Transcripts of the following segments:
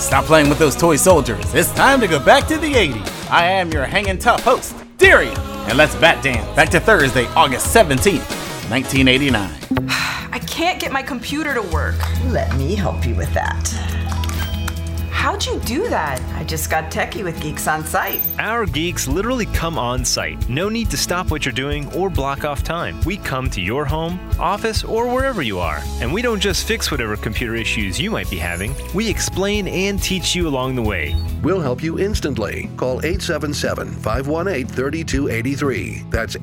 Stop playing with those toy soldiers. It's time to go back to the 80s. I am your hanging tough host, Darian. And let's bat dance back to Thursday, August 17th, 1989. I can't get my computer to work. Let me help you with that. How'd you do that? I just got techie with Geeks on Site. Our geeks literally come on site. No need to stop what you're doing or block off time. We come to your home, office, or wherever you are. And we don't just fix whatever computer issues you might be having. We explain and teach you along the way. We'll help you instantly. Call 877-518-3283. That's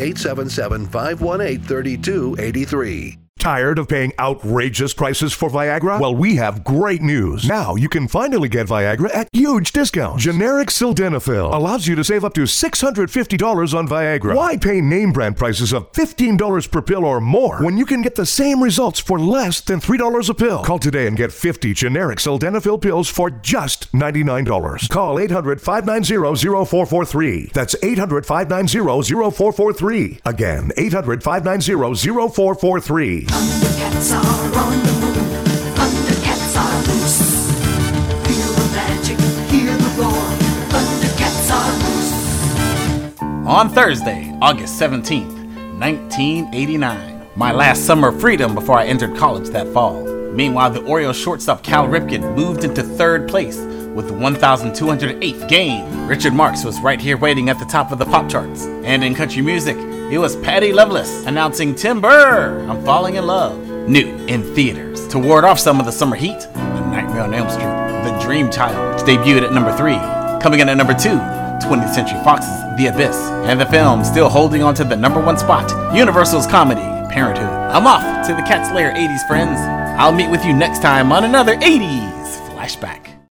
877-518-3283. Tired of paying outrageous prices for Viagra? Well, we have great news. Now you can finally get Viagra at huge discounts. Generic Sildenafil allows you to save up to $650 on Viagra. Why pay name brand prices of $15 per pill or more when you can get the same results for less than $3 a pill? Call today and get 50 generic Sildenafil pills for just $99. Call 800-590-0443. That's 800-590-0443. Again, 800-590-0443. Thundercats are on the move. Thundercats are loose. Feel the magic, hear the roar. Thundercats are loose. On Thursday, August 17th, 1989. My last summer of freedom before I entered college that fall. Meanwhile, the Orioles shortstop Cal Ripken moved into third place with the 1,208th game. Richard Marx was right here waiting at the top of the pop charts. And in country music, it was Patty Loveless announcing Timber, I'm Falling in Love. New in theaters. To ward off some of the summer heat, A Nightmare on Elm Street, The Dream Child, which debuted at number 3. Coming in at number 2, 20th Century Fox's The Abyss. And the film still holding on to the number 1 spot, Universal's comedy, Parenthood. I'm off to the Cat Slayer 80s, friends. I'll meet with you next time on another 80s Flashback.